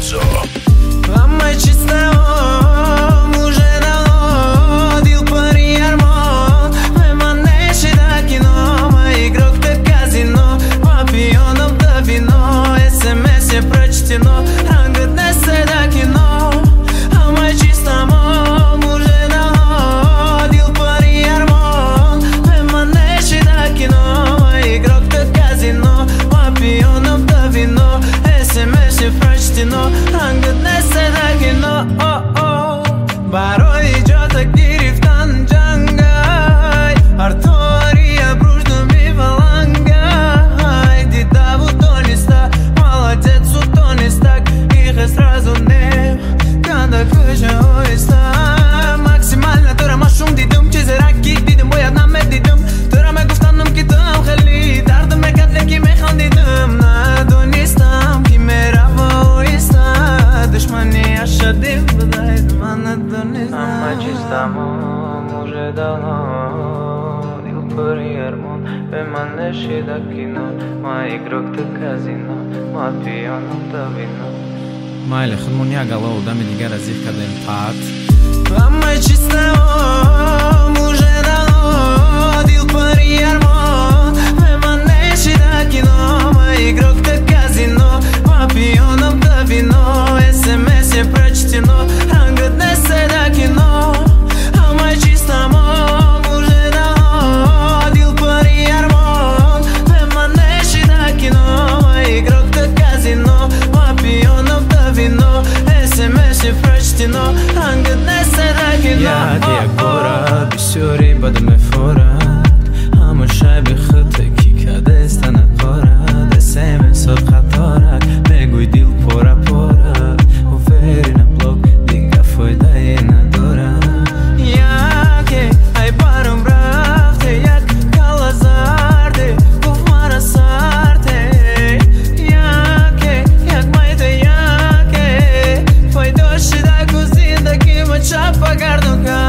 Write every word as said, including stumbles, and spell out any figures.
Меладзе. Ама чисто уже давно дил пари армон. Ема неши да кино, ма игрок да казино. Папионов да вино, смс е прочтено. Рангът днес е да кино. Ама чисто уже давно дил пари армон. Ема неши да кино, ма игрок да казино. Папионов да вино, смс е прочтено. Рангът днес е да кино. Барой идет Акирифтан Джангай, Артория бружно ми валангай. Дитаву тониста, молодец у тонистак. Их сразу не, когда кыжа ойста. Максимально тырама шум дидым, чизераки дидым, боядна ме дидым. Тыраме гуфтаным китым, хали дардым ме катле ки ме хан дидым. На донистам, ки ме рава ойста. Душмани ашадим, бадай дмана донистам. Ама чистamo уже давно дил пари армон. Ема неши да кино, ма игрок да казино. Ма пионов да вино. Майли, خودمون یک علاوه دم دیگر از یک کدام پات. Ама чисто уже давно дил пари армон. Ема неши да кино, ма игрок да казино. Папионов да вино, смс е прочтено. Рангът днес е да кино. Ама чисто уже давно дил пари армон. Ема неши да кино, ма игрок да казино. Папионов да вино, смс е прочтено. Рангът днес е да кино. یاد یک بارد بسیاری بدم فورد. همه شب خطه کی کده است نکارد. اسم صد خطارک بگوی دیل پورا پورا. و فری نبلوک دیگه فایده ندارد. Яке ай барым брахте, як калазарде, гуф мара сарте. Яке, як майде яке, файдоши да кузин да кима чапа гардука.